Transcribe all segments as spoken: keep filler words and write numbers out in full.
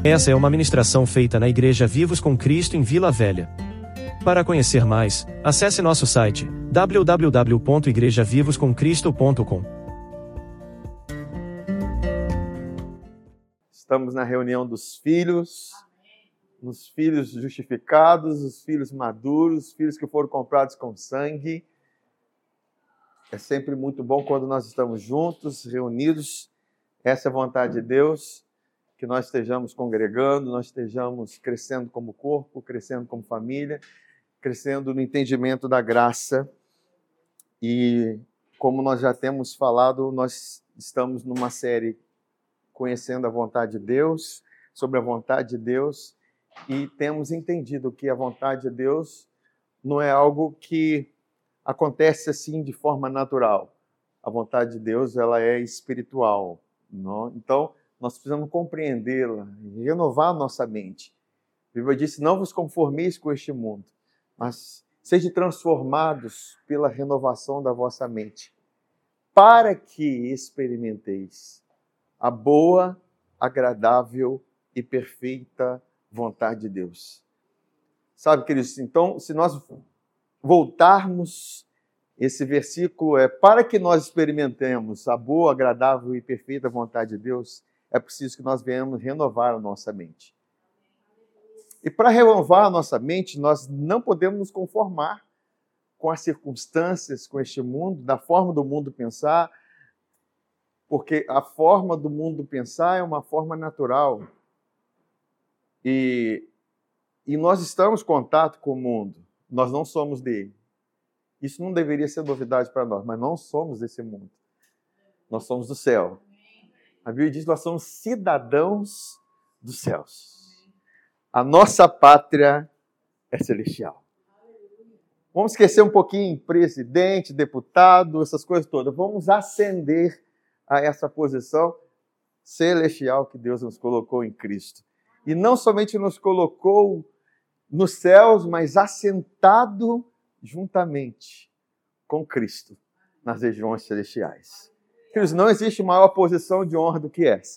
Essa é uma ministração feita na Igreja Vivos com Cristo em Vila Velha. Para conhecer mais, acesse nosso site w w w ponto igreja vivos com cristo ponto com. Estamos na reunião dos filhos, nos filhos justificados, os filhos maduros, os filhos que foram comprados com sangue. É sempre muito bom quando nós estamos juntos, reunidos. Essa é a vontade de Deus, que nós estejamos congregando, nós estejamos crescendo como corpo, crescendo como família, crescendo no entendimento da graça. E como nós já temos falado, nós estamos numa série conhecendo a vontade de Deus, sobre a vontade de Deus, e temos entendido que a vontade de Deus não é algo que acontece assim de forma natural. A vontade de Deus, ela é espiritual, não? Então, nós precisamos compreendê-la, renovar a nossa mente. A Bíblia diz, não vos conformeis com este mundo, mas sejam transformados pela renovação da vossa mente, para que experimenteis a boa, agradável e perfeita vontade de Deus. Sabe, queridos, então, se nós voltarmos, esse versículo é para que nós experimentemos a boa, agradável e perfeita vontade de Deus, é preciso que nós venhamos renovar a nossa mente. E para renovar a nossa mente, nós não podemos nos conformar com as circunstâncias, com este mundo, da forma do mundo pensar, porque a forma do mundo pensar é uma forma natural. E, e nós estamos em contato com o mundo, nós não somos dele. Isso não deveria ser novidade para nós, mas não somos desse mundo. Nós somos do céu. A Bíblia diz que nós somos cidadãos dos céus. A nossa pátria é celestial. Vamos esquecer um pouquinho presidente, deputado, essas coisas todas. Vamos ascender a essa posição celestial que Deus nos colocou em Cristo. E não somente nos colocou nos céus, mas assentado juntamente com Cristo nas regiões celestiais. Queridos, não existe maior posição de honra do que essa.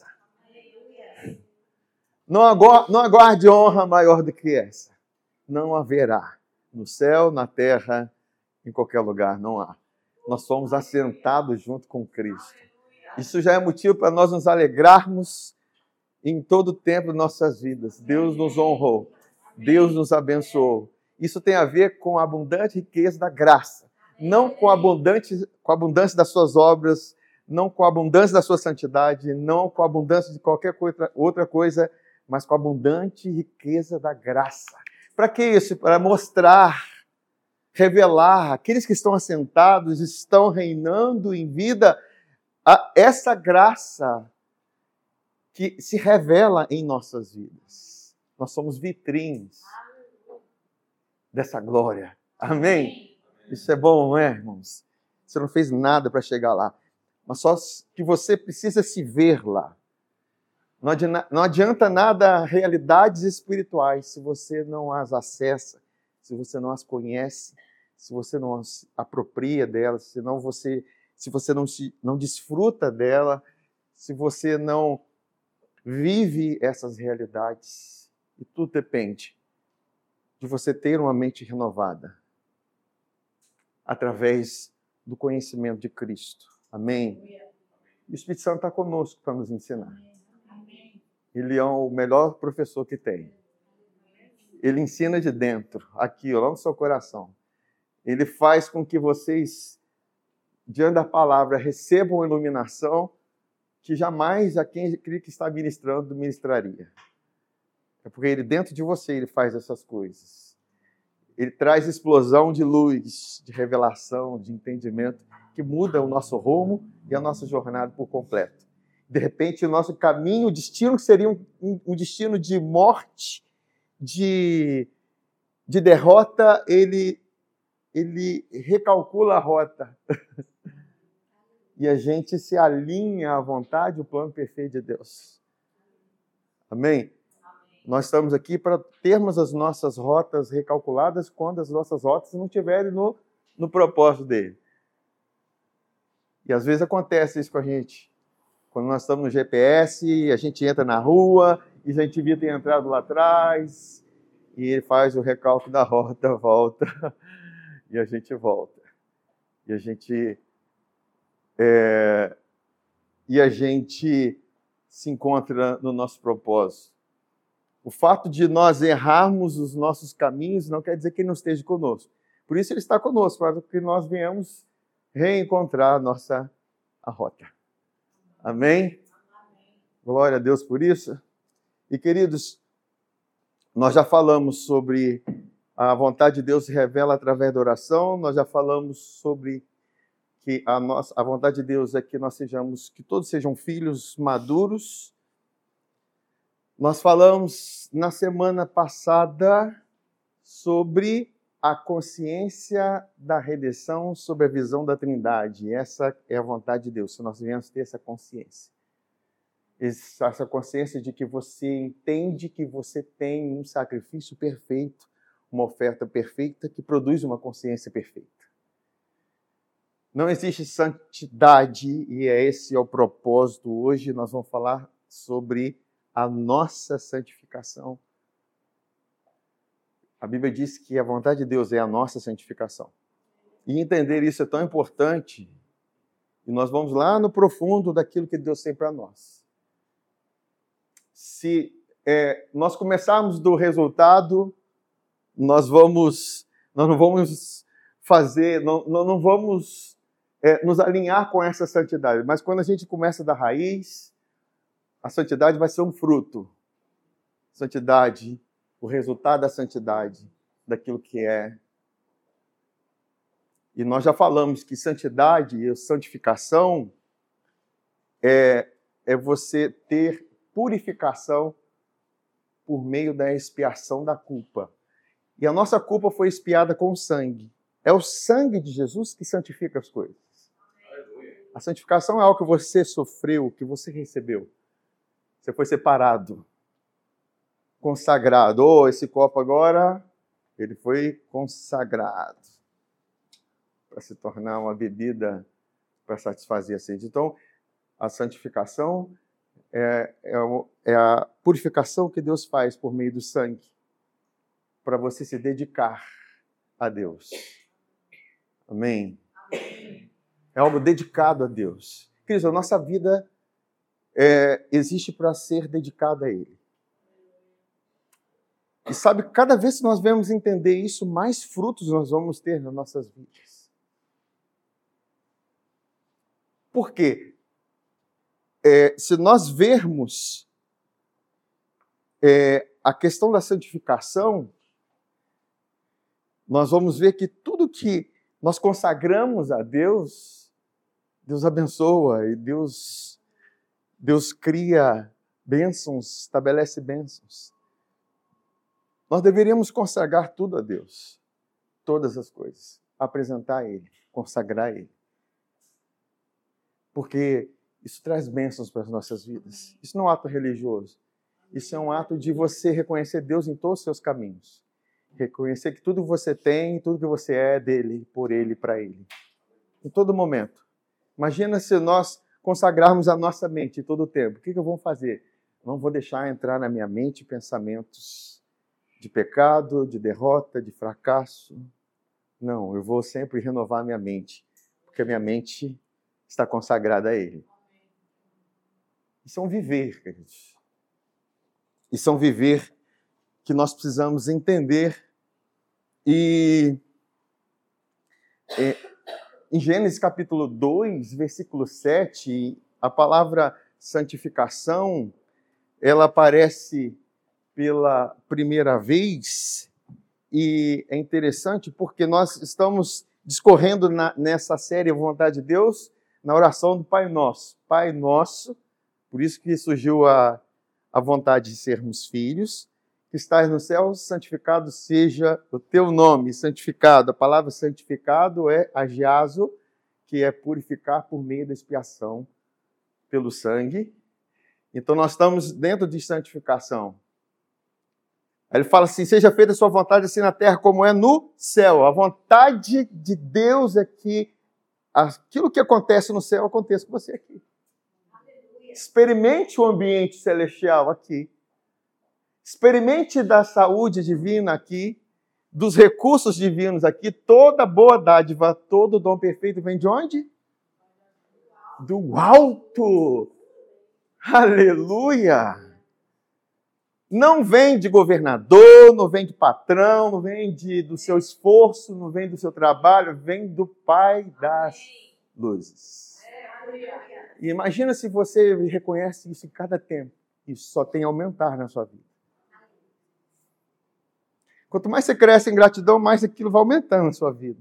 Não aguarde, não aguarde honra maior do que essa. Não haverá. No céu, na terra, em qualquer lugar, não há. Nós somos assentados junto com Cristo. Isso já é motivo para nós nos alegrarmos em todo o tempo de nossas vidas. Deus nos honrou. Deus nos abençoou. Isso tem a ver com a abundante riqueza da graça. Não com a, abundante, com a abundância das suas obras, não com a abundância da sua santidade, não com a abundância de qualquer outra, outra coisa, mas com a abundante riqueza da graça. Para que isso? Para mostrar, revelar, aqueles que estão assentados, estão reinando em vida, a essa graça que se revela em nossas vidas. Nós somos vitrines dessa glória. Amém? Isso é bom, não é, irmãos? Você não fez nada para chegar lá, mas só que você precisa se ver lá. Não adianta, não adianta nada realidades espirituais se você não as acessa, se você não as conhece, se você não as apropria delas, se não você, se você não, se, não desfruta dela, se você não vive essas realidades. E tudo depende de você ter uma mente renovada através do conhecimento de Cristo. Amém? E o Espírito Santo está conosco para nos ensinar. Ele é o melhor professor que tem. Ele ensina de dentro, aqui, lá no seu coração. Ele faz com que vocês, diante da palavra, recebam iluminação que jamais a quem que está ministrando ministraria. É porque ele, dentro de você, ele faz essas coisas. Ele traz explosão de luz, de revelação, de entendimento, que muda o nosso rumo e a nossa jornada por completo. De repente, o nosso caminho, o destino que seria um, um destino de morte, de, de derrota, ele, ele recalcula a rota. E a gente se alinha à vontade e ao plano perfeito de Deus. Amém? Nós estamos aqui para termos as nossas rotas recalculadas quando as nossas rotas não estiverem no, no propósito dele. E às vezes acontece isso com a gente. Quando nós estamos no G P S, a gente entra na rua e a gente devia ter entrado lá atrás, e ele faz o recalque da rota, volta, e a gente volta. E a gente, é, e a gente se encontra no nosso propósito. O fato de nós errarmos os nossos caminhos não quer dizer que ele não esteja conosco. Por isso ele está conosco, para que nós venhamos reencontrar a nossa a rota. Amém? Glória a Deus por isso. E, queridos, nós já falamos sobre a vontade de Deus se revela através da oração, nós já falamos sobre que a, nossa, a vontade de Deus é que nós sejamos, que todos sejam filhos maduros. Nós falamos na semana passada sobre a consciência da redenção, sobre a visão da Trindade. Essa é a vontade de Deus, se nós viemos ter essa consciência. Essa consciência de que você entende que você tem um sacrifício perfeito, uma oferta perfeita, que produz uma consciência perfeita. Não existe santidade, e é esse é o propósito. Hoje nós vamos falar sobre a nossa santificação. A Bíblia diz que a vontade de Deus é a nossa santificação. E entender isso é tão importante, e nós vamos lá no profundo daquilo que Deus tem para nós. Se é, nós começarmos do resultado, nós vamos, nós não vamos fazer, não, não vamos é, nos alinhar com essa santidade. Mas quando a gente começa da raiz, a santidade vai ser um fruto. Santidade, o resultado da santidade, daquilo que é. E nós já falamos que santidade e santificação é, é você ter purificação por meio da expiação da culpa. E a nossa culpa foi expiada com o sangue. É o sangue de Jesus que santifica as coisas. A santificação é algo que você sofreu, que você recebeu. Você foi separado, consagrado. Oh, esse copo agora, ele foi consagrado para se tornar uma bebida para satisfazer a sede. Então, a santificação é, é, é a purificação que Deus faz por meio do sangue para você se dedicar a Deus. Amém? Amém. É algo dedicado a Deus. Queridos, a nossa vida é, existe para ser dedicada a Ele. E sabe, cada vez que nós vamos entender isso, mais frutos nós vamos ter nas nossas vidas. Por quê? É, se nós vermos é, a questão da santificação, nós vamos ver que tudo que nós consagramos a Deus, Deus abençoa e Deus, Deus cria bênçãos, estabelece bênçãos. Nós deveríamos consagrar tudo a Deus, todas as coisas, apresentar a Ele, consagrar a Ele. Porque isso traz bênçãos para as nossas vidas. Isso não é um ato religioso. Isso é um ato de você reconhecer Deus em todos os seus caminhos. Reconhecer que tudo que você tem, tudo que você é dele, por ele, para ele. Em todo momento. Imagina se nós consagrarmos a nossa mente em todo o tempo. O que eu vou fazer? Não vou deixar entrar na minha mente pensamentos de pecado, de derrota, de fracasso. Não, eu vou sempre renovar a minha mente. Porque a minha mente está consagrada a ele. Isso é um viver, queridos. Isso é um viver que nós precisamos entender. E é, em Gênesis capítulo dois, versículo sete, a palavra santificação, ela aparece pela primeira vez, e é interessante porque nós estamos discorrendo na, nessa série A Vontade de Deus, na oração do Pai Nosso. Pai Nosso, por isso que surgiu a, a vontade de sermos filhos, que estás no céu, santificado seja o teu nome. Santificado, a palavra santificado é agiazo, que é purificar por meio da expiação pelo sangue. Então nós estamos dentro de santificação. Aí ele fala assim, seja feita a sua vontade assim na terra como é no céu. A vontade de Deus é que aquilo que acontece no céu aconteça com você aqui. Experimente o ambiente celestial aqui. Experimente da saúde divina aqui, dos recursos divinos aqui. Toda boa dádiva, todo dom perfeito vem de onde? Do alto. Aleluia! Não vem de governador, não vem de patrão, não vem de, do seu esforço, não vem do seu trabalho, vem do Pai das luzes. E imagina se você reconhece isso em cada tempo. Isso só tem a aumentar na sua vida. Quanto mais você cresce em gratidão, mais aquilo vai aumentando na sua vida.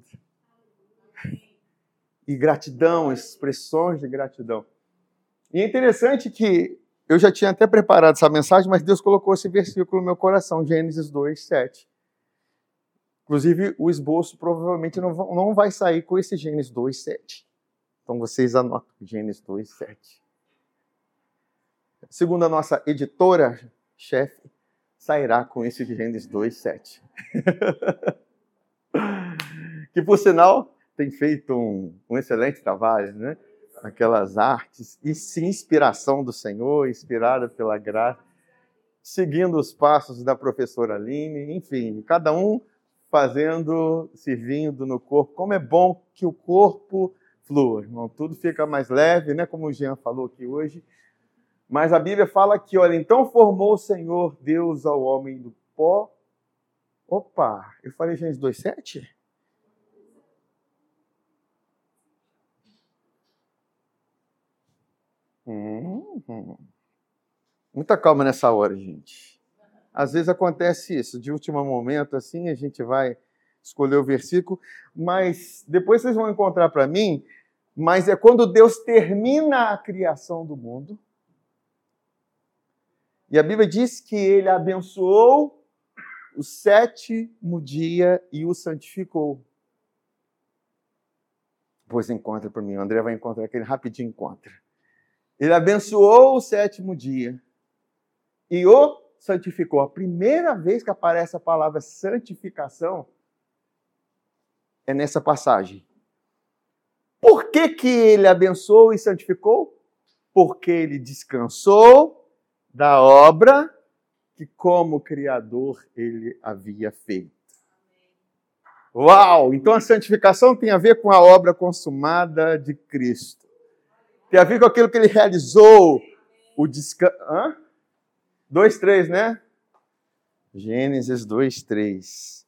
E gratidão, expressões de gratidão. E é interessante que eu já tinha até preparado essa mensagem, mas Deus colocou esse versículo no meu coração, Gênesis dois, sete. Inclusive, o esboço provavelmente não, não vai sair com esse Gênesis dois, sete. Então, vocês anotam Gênesis dois, sete. Segundo a nossa editora-chefe, sairá com esse Gênesis dois, sete. Que, por sinal, tem feito um, um excelente trabalho, né? Aquelas artes, e se inspiração do Senhor, inspirada pela graça, seguindo os passos da professora Aline, enfim, cada um fazendo, servindo no corpo. Como é bom que o corpo flua, irmão. Tudo fica mais leve, né? Como o Jean falou aqui hoje. Mas a Bíblia fala que, olha, então formou o Senhor Deus ao homem do pó. Opa, eu falei Gênesis dois, sete? Hum, muita calma nessa hora, gente. Às vezes acontece isso, de último momento, assim, a gente vai escolher o versículo, mas depois vocês vão encontrar para mim, mas é quando Deus termina a criação do mundo, e a Bíblia diz que ele abençoou o sétimo dia e o santificou. Pois encontra para mim, o André vai encontrar aquele rapidinho encontra. Ele abençoou o sétimo dia e o santificou. A primeira vez que aparece a palavra santificação é nessa passagem. Por que que ele abençoou e santificou? Porque ele descansou da obra que, como Criador, ele havia feito. Uau! Então a santificação tem a ver com a obra consumada de Cristo. Tem a ver com aquilo que ele realizou, o descanso. Hã? dois, três, né? Gênesis dois, três.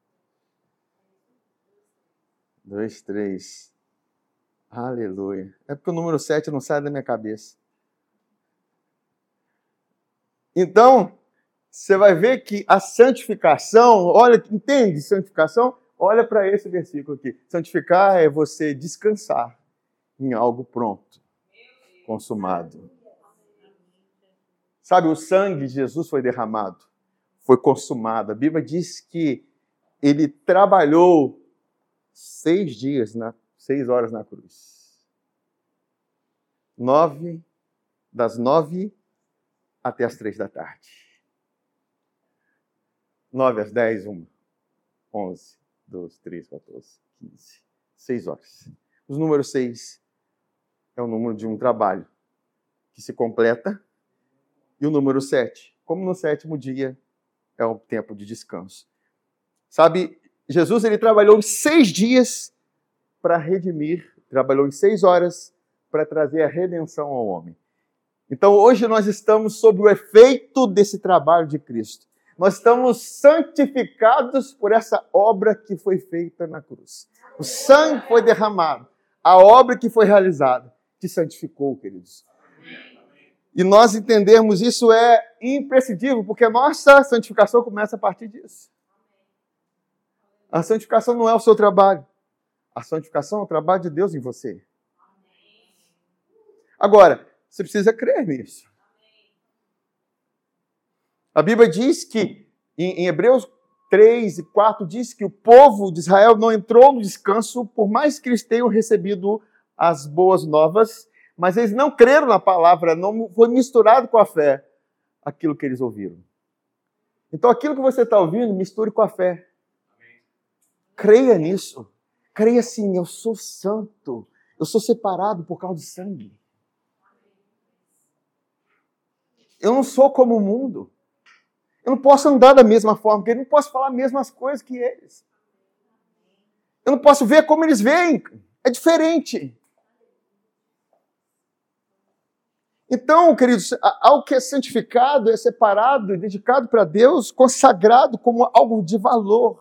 dois, três. Aleluia. É porque o número sete não sai da minha cabeça. Então, você vai ver que a santificação, olha, entende santificação? Olha para esse versículo aqui. Santificar é você descansar em algo pronto, consumado. Sabe, o sangue de Jesus foi derramado, foi consumado. A Bíblia diz que ele trabalhou seis dias, na, seis horas na cruz. Nove, das nove até as três da tarde. Nove às dez, uma, onze, doze, treze, quatorze, quinze, seis horas. O número seis é o número de um trabalho que se completa. E o número sete, como no sétimo dia, é o tempo de descanso. Sabe, Jesus ele trabalhou em seis dias para redimir, trabalhou em seis horas para trazer a redenção ao homem. Então hoje nós estamos sob o efeito desse trabalho de Cristo. Nós estamos santificados por essa obra que foi feita na cruz. O sangue foi derramado, a obra que foi realizada te santificou, queridos. E nós entendermos isso é imprescindível, porque a nossa santificação começa a partir disso. A santificação não é o seu trabalho. A santificação é o trabalho de Deus em você. Agora, você precisa crer nisso. A Bíblia diz que, em Hebreus três e quatro, diz que o povo de Israel não entrou no descanso, por mais que eles tenham recebido as boas novas, mas eles não creram na palavra, não foi misturado com a fé aquilo que eles ouviram. Então, aquilo que você está ouvindo, misture com a fé. Creia nisso. Creia assim, eu sou santo, eu sou separado por causa do sangue. Eu não sou como o mundo. Eu não posso andar da mesma forma que eles, não posso falar as mesmas coisas que eles. Eu não posso ver como eles veem. É diferente. Então, queridos, algo que é santificado, é separado e dedicado para Deus, consagrado como algo de valor.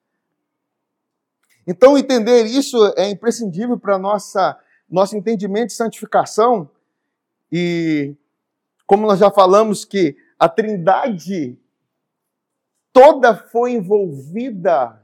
Então, entender isso é imprescindível para nossa nosso entendimento de santificação. E, como nós já falamos, que a Trindade toda foi envolvida.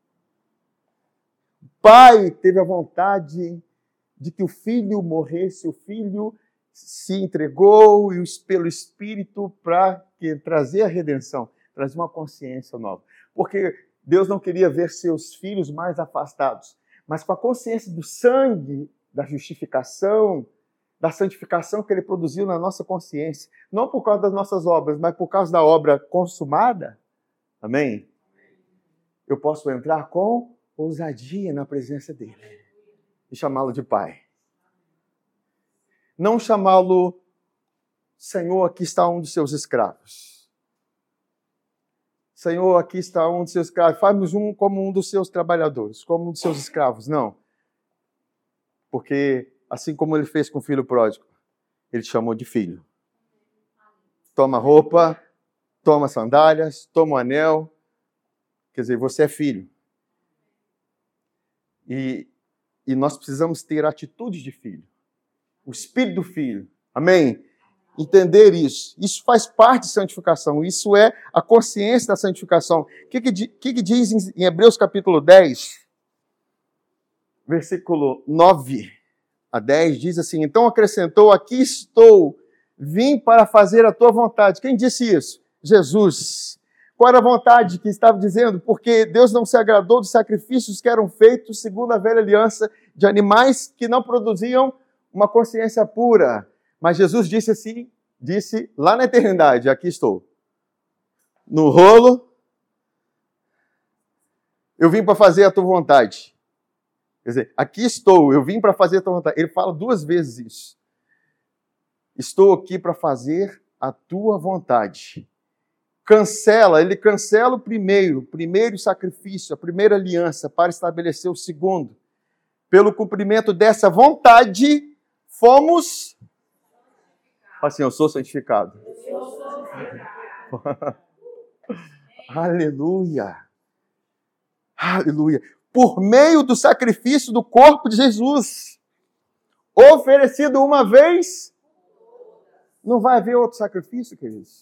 O Pai teve a vontade de que o Filho morresse, o Filho se entregou e pelo Espírito para trazer a redenção, trazer uma consciência nova. Porque Deus não queria ver seus filhos mais afastados, mas com a consciência do sangue, da justificação, da santificação que Ele produziu na nossa consciência, não por causa das nossas obras, mas por causa da obra consumada. Amém? Eu posso entrar com ousadia na presença dEle e chamá-lo de Pai. Não chamá-lo, Senhor, aqui está um dos seus escravos. Senhor, aqui está um dos seus escravos. Faz-nos um como um dos seus trabalhadores, como um dos seus escravos. Não. Porque, assim como Ele fez com o filho pródigo, Ele te chamou de filho. Toma roupa, toma sandálias, toma o anel. Quer dizer, você é filho. E, e nós precisamos ter atitudes de filho. O espírito do filho. Amém? Entender isso. Isso faz parte de santificação. Isso é a consciência da santificação. O que, que, que, que diz em Hebreus capítulo dez, versículo nove a dez, diz assim: então acrescentou, aqui estou, vim para fazer a tua vontade. Quem disse isso? Jesus. Qual era a vontade que estava dizendo? Porque Deus não se agradou dos sacrifícios que eram feitos segundo a velha aliança de animais que não produziam uma consciência pura. Mas Jesus disse assim, disse lá na eternidade, aqui estou. No rolo, eu vim para fazer a tua vontade. Quer dizer, aqui estou, eu vim para fazer a tua vontade. Ele fala duas vezes isso. Estou aqui para fazer a tua vontade. Cancela, ele cancela o primeiro, o primeiro sacrifício, a primeira aliança, para estabelecer o segundo. Pelo cumprimento dessa vontade, fomos... Assim, eu sou santificado. Eu sou santificado. Aleluia. Aleluia. Por meio do sacrifício do corpo de Jesus, oferecido uma vez, não vai haver outro sacrifício, queridos.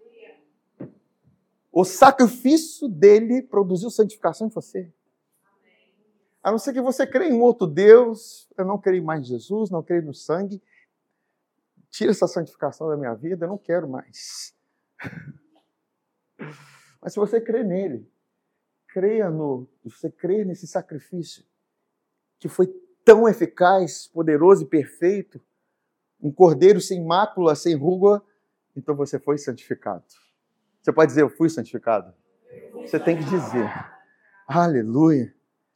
O sacrifício dele produziu santificação em você. A não ser que você creia em um outro Deus, eu não creio mais em Jesus, não creio no sangue, tira essa santificação da minha vida, eu não quero mais. Mas se você crê nele, creia no, você crê nesse sacrifício que foi tão eficaz, poderoso e perfeito, um cordeiro sem mácula, sem ruga, então você foi santificado. Você pode dizer, eu fui santificado? Você tem que dizer, aleluia.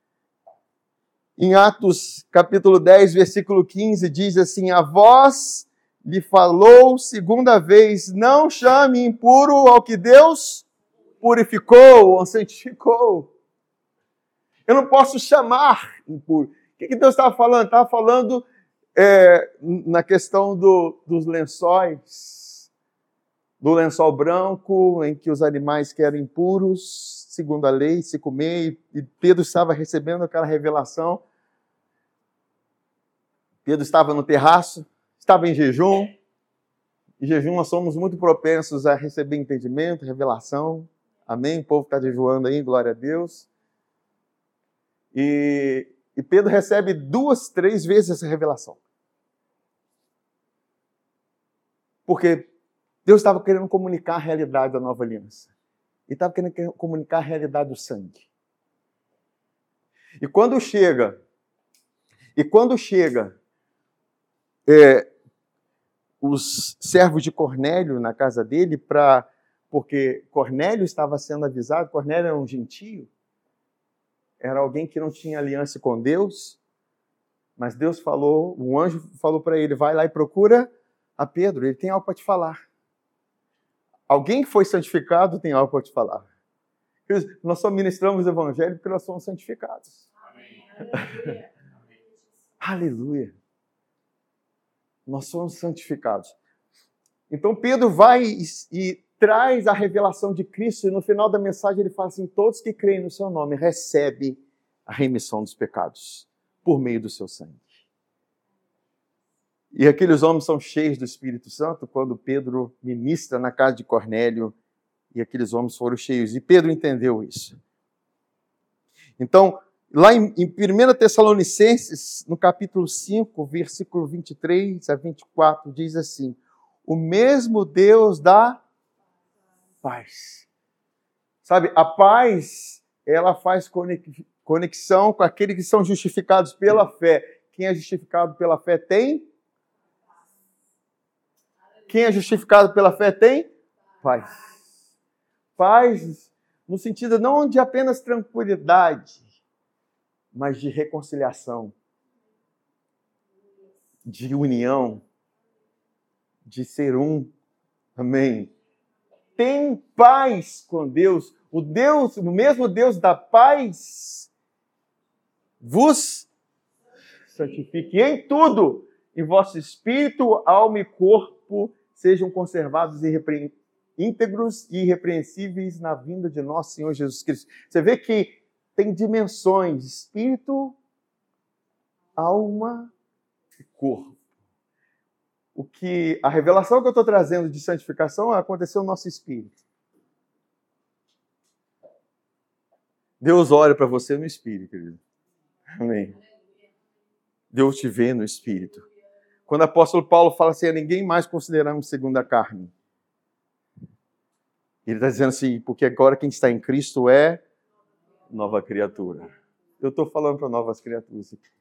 Em Atos capítulo dez, versículo quinze, diz assim: a vós lhe falou segunda vez, não chame impuro ao que Deus purificou ou santificou. Eu não posso chamar impuro. O que, que Deus estava falando? Estava falando é, na questão do, dos lençóis, do lençol branco, em que os animais que eram impuros, segundo a lei, se comer, e Pedro estava recebendo aquela revelação. Pedro estava no terraço, estava em jejum. Em jejum nós somos muito propensos a receber entendimento, revelação. Amém? O povo está jejuando aí, glória a Deus. E, e Pedro recebe duas, três vezes essa revelação. Porque Deus estava querendo comunicar a realidade da nova aliança. Ele estava querendo comunicar a realidade do sangue. E quando chega, e quando chega é, os servos de Cornélio na casa dele, pra, porque Cornélio estava sendo avisado, Cornélio era um gentio, era alguém que não tinha aliança com Deus, mas Deus falou, um anjo falou para ele, vai lá e procura a Pedro, ele tem algo para te falar. Alguém que foi santificado tem algo para te falar. Nós só ministramos o evangelho porque nós somos santificados. Amém. Aleluia. Nós somos santificados. Então Pedro vai e, e traz a revelação de Cristo, e no final da mensagem ele fala assim: todos que creem no seu nome recebem a remissão dos pecados por meio do seu sangue. E aqueles homens são cheios do Espírito Santo quando Pedro ministra na casa de Cornélio, e aqueles homens foram cheios. E Pedro entendeu isso. Então, lá em, em primeira Tessalonicenses, no capítulo cinco, versículo vinte e três a vinte e quatro, diz assim: o mesmo Deus da paz. Sabe, a paz, ela faz conexão com aqueles que são justificados pela fé. Quem é justificado pela fé tem? Quem é justificado pela fé tem? Paz. Paz no sentido não de apenas tranquilidade, mas de reconciliação, de união, de ser um. Amém. Tem paz com Deus. O Deus, o mesmo Deus da paz, vos santifique em tudo, em vosso espírito, alma e corpo sejam conservados irrepre... íntegros e irrepreensíveis na vinda de nosso Senhor Jesus Cristo. Você vê que tem dimensões: espírito, alma e corpo. O que a revelação que eu estou trazendo de santificação aconteceu no nosso espírito. Deus olha para você no espírito, querido. Amém. Deus te vê no espírito. Quando o apóstolo Paulo fala assim: a ninguém mais consideramos segundo a carne. Ele está dizendo assim: porque agora quem está em Cristo é nova criatura. Eu estou falando para novas criaturas aqui.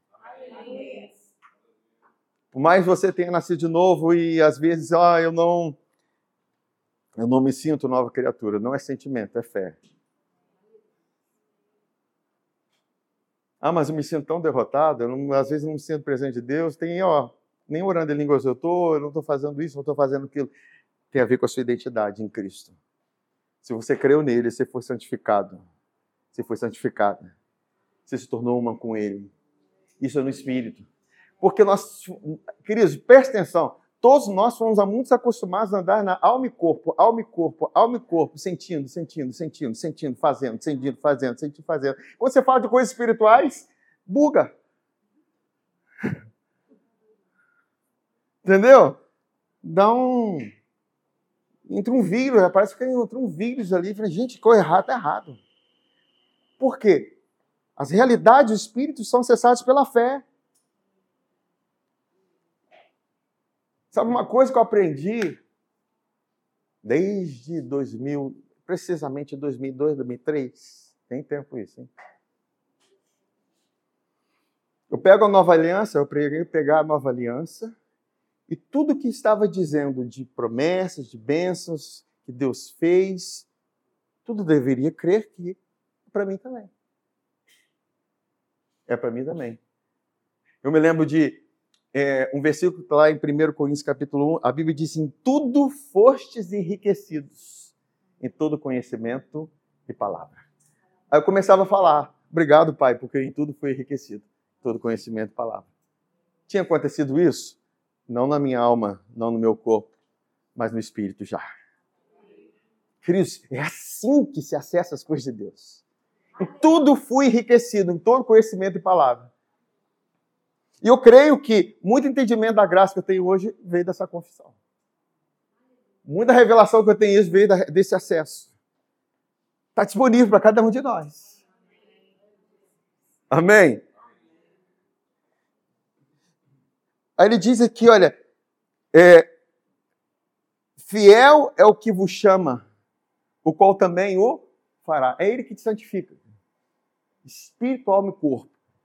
Por mais você tenha nascido de novo e às vezes, ah, eu não, eu não me sinto nova criatura. Não é sentimento, é fé. Ah, mas eu me sinto tão derrotado, eu não, às vezes eu não me sinto presente de Deus. Tem, ó, nem orando em línguas eu estou, eu não estou fazendo isso, não estou fazendo aquilo. Tem a ver com a sua identidade em Cristo. Se você creu nele, você foi santificado. Você foi santificada. Você se tornou uma com ele. Isso é no Espírito. Porque nós, queridos, presta atenção, todos nós fomos há muitos acostumados a andar na alma e corpo, alma e corpo, alma e corpo, sentindo, sentindo, sentindo, sentindo, fazendo, sentindo, fazendo, sentindo, fazendo. Quando você fala de coisas espirituais, buga. Entendeu? Dá um... Entra um vírus, parece que entra um vírus ali. Gente, que errado é errado. Por quê? As realidades do Espírito são acessadas pela fé. Sabe uma coisa que eu aprendi desde dois mil, precisamente dois mil e dois, dois mil e três? Tem tempo isso, hein? Eu pego a Nova Aliança, eu preguei pegar a Nova Aliança, e tudo que estava dizendo de promessas, de bênçãos que Deus fez, tudo deveria crer que é para mim também. É para mim também. Eu me lembro de é, um versículo lá em primeira Coríntios capítulo um, a Bíblia diz: em tudo fostes enriquecidos, em todo conhecimento e palavra. Aí eu começava a falar: obrigado, Pai, porque em tudo fui enriquecido, todo conhecimento e palavra. Tinha acontecido isso? Não na minha alma, não no meu corpo, mas no Espírito já. Queridos, é assim que se acessa as coisas de Deus. Em tudo fui enriquecido, em todo conhecimento e palavra. E eu creio que muito entendimento da graça que eu tenho hoje veio dessa confissão. Muita revelação que eu tenho hoje veio desse acesso. Está disponível para cada um de nós. Amém? Aí ele diz aqui, olha, é, fiel é o que vos chama, o qual também o fará. É ele que te santifica. Espírito, alma e corpo.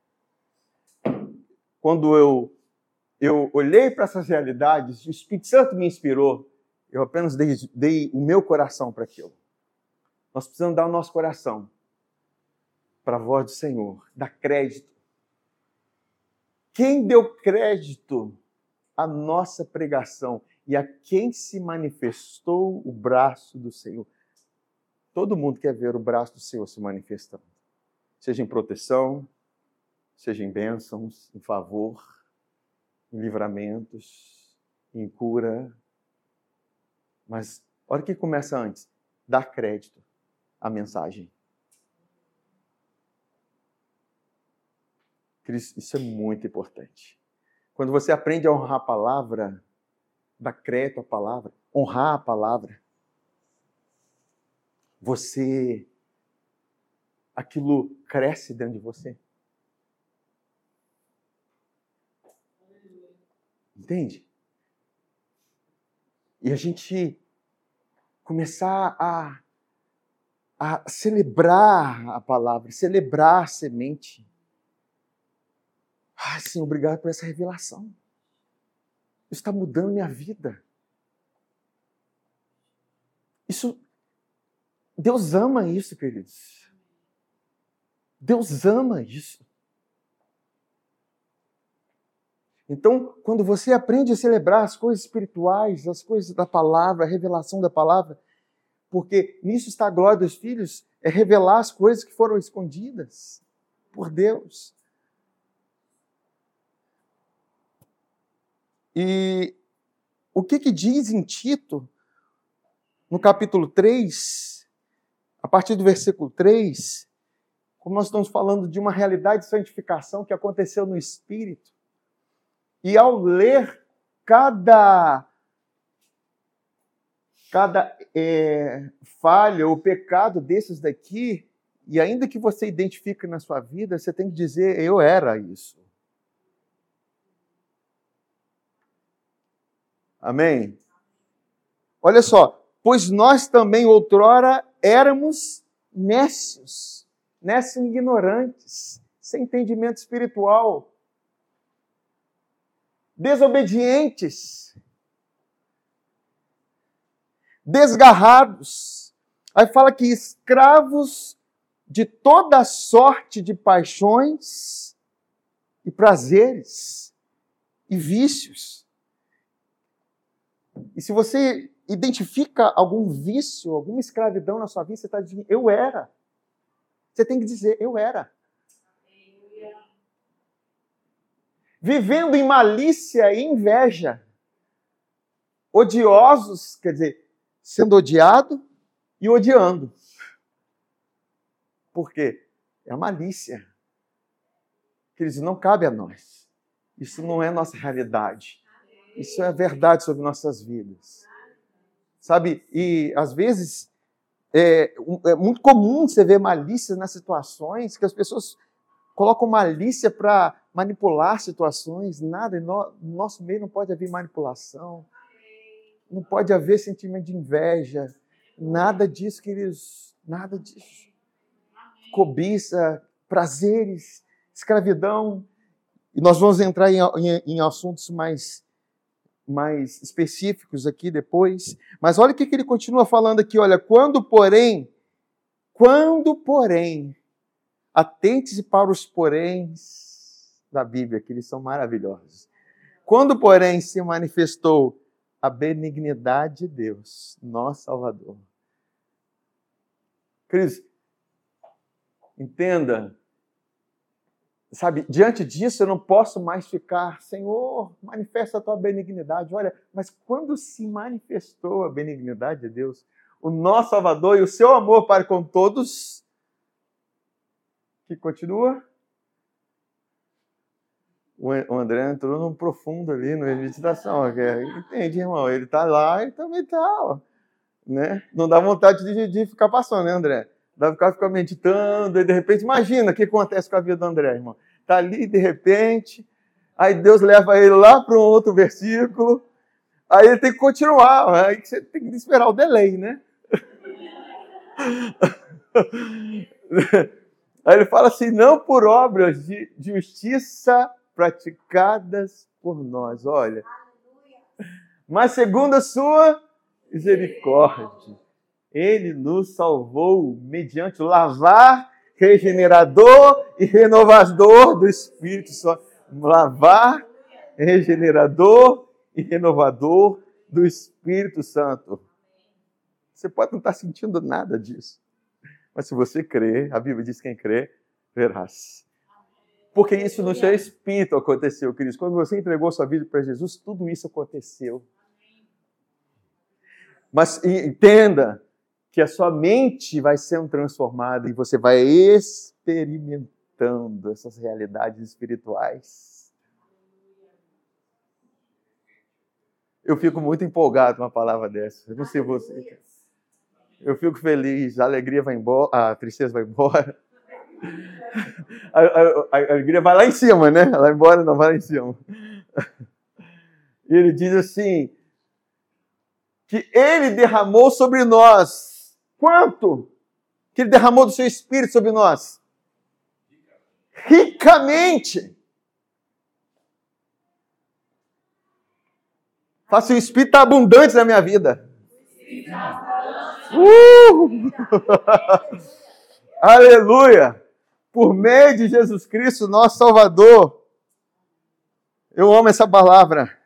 Quando eu, eu olhei para essas realidades, o Espírito Santo me inspirou, eu apenas dei, dei o meu coração para aquilo. Nós precisamos dar o nosso coração para a voz do Senhor, dar crédito. Quem deu crédito à nossa pregação? e a quem se manifestou o braço do Senhor. Todo mundo quer ver o braço do Senhor se manifestando. Seja em proteção, seja em bênçãos, em favor, em livramentos, em cura. Mas olha o que começa antes. Dar crédito à mensagem. Isso é muito importante. Quando você aprende a honrar a palavra, dar crédito à palavra, honrar a palavra, você, aquilo cresce dentro de você. Entende? E a gente começar a, a celebrar a palavra, celebrar a semente. Ah, Senhor, obrigado por essa revelação. Isso está mudando minha vida. Isso, Deus ama isso, queridos. Deus ama isso. Então, quando você aprende a celebrar as coisas espirituais, as coisas da palavra, a revelação da palavra, porque nisso está a glória dos filhos, é revelar as coisas que foram escondidas por Deus. E o que que diz em Tito, no capítulo três, a partir do versículo três, como nós estamos falando de uma realidade de santificação que aconteceu no Espírito, e ao ler cada, cada é, falha ou pecado desses daqui, e ainda que você identifique na sua vida, você tem que dizer, eu era isso. Amém? Olha só, pois nós também outrora éramos nécios, nécios ignorantes, sem entendimento espiritual, desobedientes, desgarrados. Aí fala que escravos de toda sorte de paixões e prazeres e vícios. E se você identifica algum vício, alguma escravidão na sua vida, você está dizendo, eu era. Você tem que dizer, eu era. Vivendo em malícia e inveja. Odiosos, quer dizer, sendo odiado e odiando. Por quê? É a malícia. Queridos, não cabe a nós. Isso não é nossa realidade. Isso é verdade sobre nossas vidas. Sabe, e às vezes é, é muito comum você ver malícia nas situações, que as pessoas colocam malícia para manipular situações. Nada, no, no nosso meio não pode haver manipulação, não pode haver sentimento de inveja, nada disso, queridos, nada disso. Cobiça, prazeres, escravidão. E nós vamos entrar em, em, em assuntos mais, mais específicos aqui depois. Mas olha o que, que ele continua falando aqui. Olha, quando porém, quando porém, atente-se para os poréns da Bíblia, que eles são maravilhosos. Quando porém se manifestou a benignidade de Deus, nosso Salvador. Cris, entenda, sabe, diante disso eu não posso mais ficar, Senhor, manifesta a tua benignidade. Olha, mas quando se manifestou a benignidade de Deus, o nosso Salvador e o seu amor para com todos, que continua? O André entrou num profundo ali, numa meditação. Entende, irmão? Ele está lá e também está. Né? Não dá vontade de, de ficar passando, né, André? Dá vontade de ficar meditando, e de repente, imagina o que acontece com a vida do André, irmão. Está ali, de repente, aí Deus leva ele lá para um outro versículo, aí ele tem que continuar, aí você tem que esperar o delay, né? Aí ele fala assim, não por obras de justiça praticadas por nós, olha, mas segundo a sua misericórdia, ele nos salvou mediante o lavar regenerador e renovador do Espírito Santo. Lavar, regenerador e renovador do do Espírito Santo. Você pode não estar sentindo nada disso. Mas se você crer, a Bíblia diz que quem crê, verás. Porque isso no seu espírito aconteceu, queridos. Quando você entregou sua vida para Jesus, tudo isso aconteceu. Mas entenda que a sua mente vai sendo transformada e você vai experimentando essas realidades espirituais. Eu fico muito empolgado com uma palavra dessa. Eu não sei você. Eu fico feliz, a alegria vai embora, a tristeza vai embora. A, a, a alegria vai lá em cima, né? Ela vai embora, não vai lá em cima. E ele diz assim, que ele derramou sobre nós. Quanto? Que ele derramou do seu Espírito sobre nós? Ricamente. Faça o Espírito estar abundante na minha vida. Uh! Aleluia! Por meio de Jesus Cristo, nosso Salvador. Eu amo essa palavra.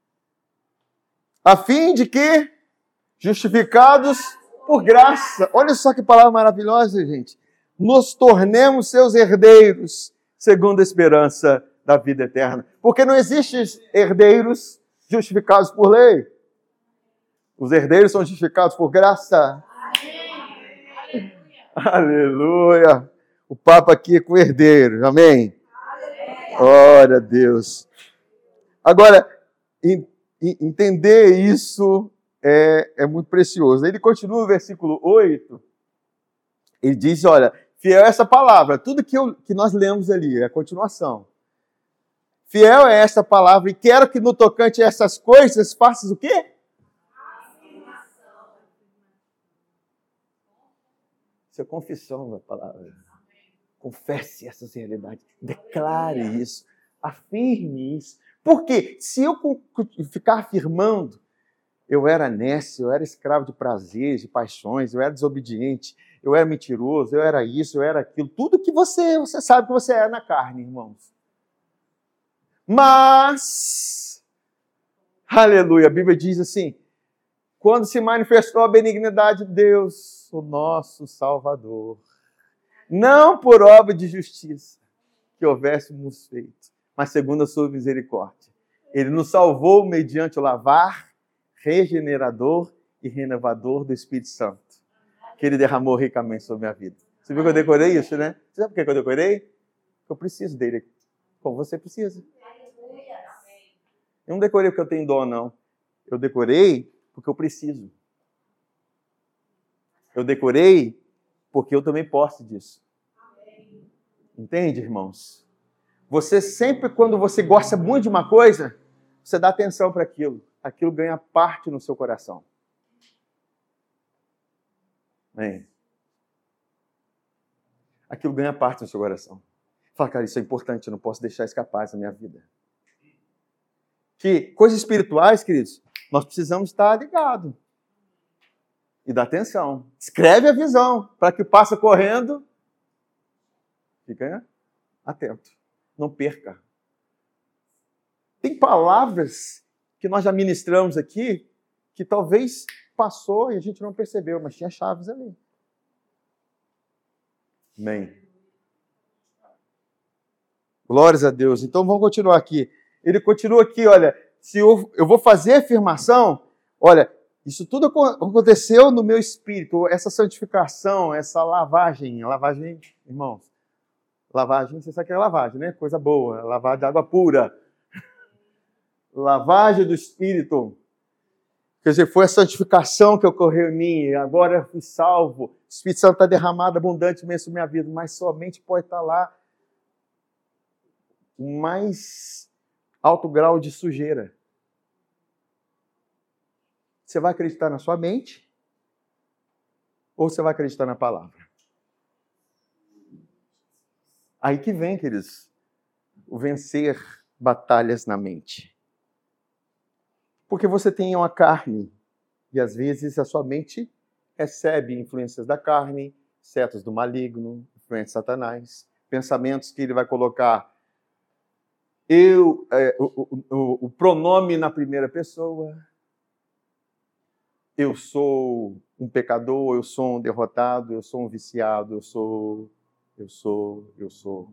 A fim de que, justificados por graça, olha só que palavra maravilhosa, gente. Nos tornemos seus herdeiros, segundo a esperança da vida eterna. Porque não existem herdeiros justificados por lei. Os herdeiros são justificados por graça. Amém. Aleluia. O Papa aqui é com herdeiro. Amém? Glória a Deus. Agora, em, em, entender isso é, é muito precioso. Ele continua no versículo oito. Ele diz, olha, fiel é essa palavra. Tudo que, eu, que nós lemos ali é a continuação. Fiel é esta palavra e quero que no tocante a essas coisas faças o quê? Isso é confissão da palavra. Confesse essas realidades. Declare isso. Afirme isso. Porque se eu ficar afirmando, eu era nécio, eu era escravo de prazeres, de paixões, eu era desobediente, eu era mentiroso, eu era isso, eu era aquilo. Tudo que você, você sabe que você é na carne, irmãos. Mas, aleluia, a Bíblia diz assim, quando se manifestou a benignidade de Deus, o nosso Salvador, não por obra de justiça que houvéssemos feito, mas segundo a sua misericórdia. Ele nos salvou mediante o lavar regenerador e renovador do Espírito Santo, que ele derramou ricamente sobre a minha vida. Você viu que eu decorei isso, né? Você sabe por que eu decorei? Porque eu preciso dele, como você precisa. Eu não decorei porque eu tenho dom, não. Eu decorei porque eu preciso. Eu decorei porque eu também posso disso. Entende, irmãos? Você sempre, quando você gosta muito de uma coisa, você dá atenção para aquilo. Aquilo ganha parte no seu coração. Amém? Aquilo ganha parte no seu coração. Fala, cara, isso é importante, eu não posso deixar escapar isso na minha vida. Que coisas espirituais, queridos, nós precisamos estar ligados. E dar atenção. Escreve a visão, para que passa correndo, fica atento. Não perca. Tem palavras que nós já ministramos aqui, que talvez passou e a gente não percebeu, mas tinha chaves ali. Amém. Glórias a Deus. Então vamos continuar aqui. Ele continua aqui, olha, se eu, eu vou fazer a afirmação, olha, isso tudo aconteceu no meu espírito, essa santificação, essa lavagem, lavagem, irmãos, lavagem, você sabe que é lavagem, né? Coisa boa, lavagem de água pura. Lavagem do espírito. Quer dizer, foi a santificação que ocorreu em mim, agora eu fui salvo, o Espírito Santo está derramado abundantemente sobre minha vida, mas somente pode estar lá o mais alto grau de sujeira. Você vai acreditar na sua mente ou você vai acreditar na palavra? Aí que vem, queridos, o vencer batalhas na mente. Porque você tem uma carne e às vezes a sua mente recebe influências da carne, setas do maligno, influências de Satanás, pensamentos que ele vai colocar eu, é, o, o, o pronome na primeira pessoa. eu sou um pecador, eu sou um derrotado, eu sou um viciado, eu sou, eu sou, eu sou.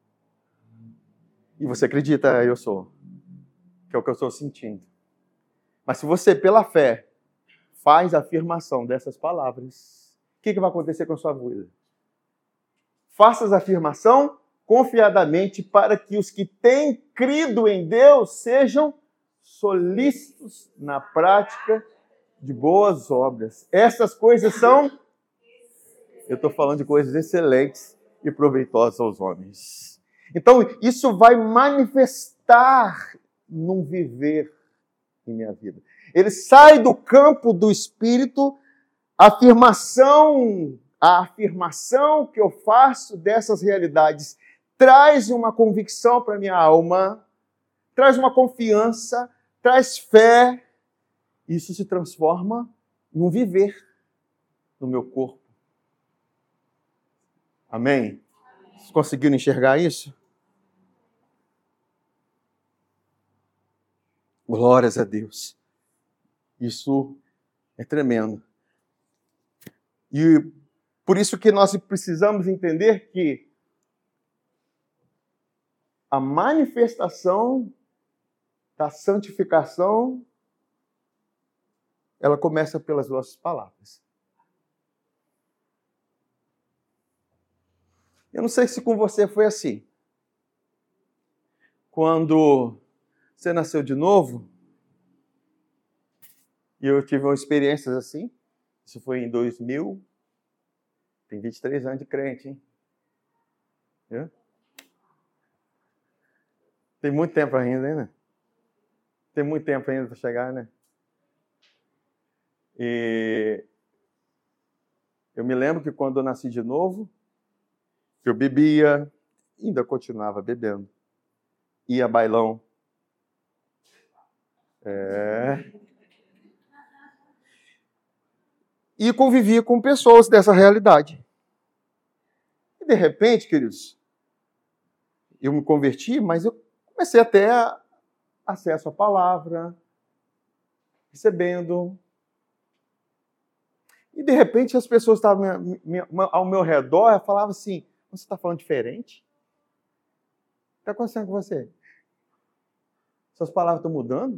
E você acredita, eu sou, que é o que eu estou sentindo. Mas se você, pela fé, faz a afirmação dessas palavras, o que, que vai acontecer com a sua vida? Faça essa afirmação confiadamente para que os que têm crido em Deus sejam solícitos na prática de boas obras. Essas coisas são... Eu estou falando de coisas excelentes e proveitosas aos homens. Então, isso vai manifestar num viver em minha vida. Ele sai do campo do Espírito, a afirmação, a afirmação que eu faço dessas realidades traz uma convicção para a minha alma, traz uma confiança, traz fé. Isso se transforma em um viver no meu corpo. Amém? Vocês conseguiram enxergar isso? Glórias a Deus. Isso é tremendo. E por isso que nós precisamos entender que a manifestação da santificação, ela começa pelas nossas palavras. Eu não sei se com você foi assim. Quando você nasceu de novo, e eu tive umas experiências assim, isso foi em dois mil, tem vinte e três anos de crente, hein? Viu? Tem muito tempo ainda, hein, né? Tem muito tempo ainda para chegar, né? E eu me lembro que quando eu nasci de novo, eu bebia, ainda continuava bebendo. Ia a bailão. É. E convivia com pessoas dessa realidade. E de repente, queridos, eu me converti, mas eu comecei a ter acesso à palavra, recebendo. E de repente as pessoas estavam ao meu redor e falavam assim: você está falando diferente? O que está acontecendo com você? Suas palavras estão mudando?